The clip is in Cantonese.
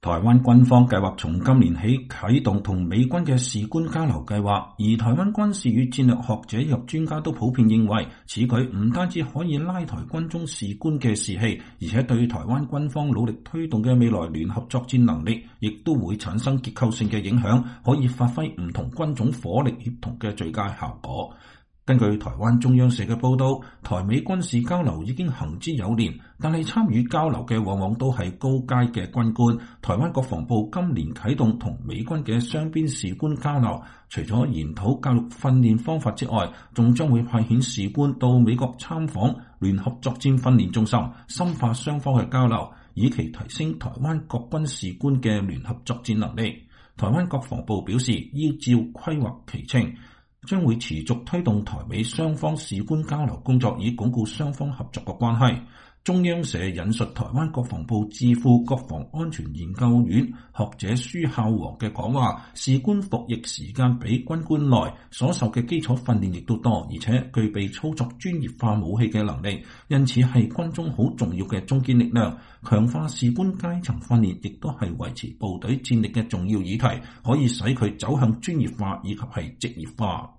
台灣軍方計劃從今年起啟動同美軍嘅士官交流計劃，而台灣軍事與戰略學者及專家都普遍認為，此舉唔單止可以拉抬軍中士官嘅士氣，而且對台灣軍方努力推動嘅未來聯合作戰能力，亦都會產生結構性嘅影響，可以發揮唔同軍種火力協同嘅最佳效果。根據台灣中央社嘅報道，台美軍事交流已經行之有年，但係參與交流嘅往往都係高階嘅軍官。台灣國防部今年啟動同美軍嘅雙邊士官交流，除咗研討教育訓練方法之外，仲將會派遣士官到美國參訪聯合作戰訓練中心，深化雙方嘅交流，以期提升台灣各軍士官嘅聯合作戰能力。台灣國防部表示，依照規劃期程，將會持續推動台美雙方士官交流工作，以鞏固雙方合作嘅關係。中央社引述台灣國防部智庫國防安全研究院學者舒孝煌嘅講話，士官服役時間比軍官耐，所受嘅基礎訓練亦都多，而且具備操作專業化武器嘅能力，因此係軍中好重要嘅中堅力量。強化士官階層訓練亦都係維持部隊戰力嘅重要議題，可以使佢走向專業化以及係職業化。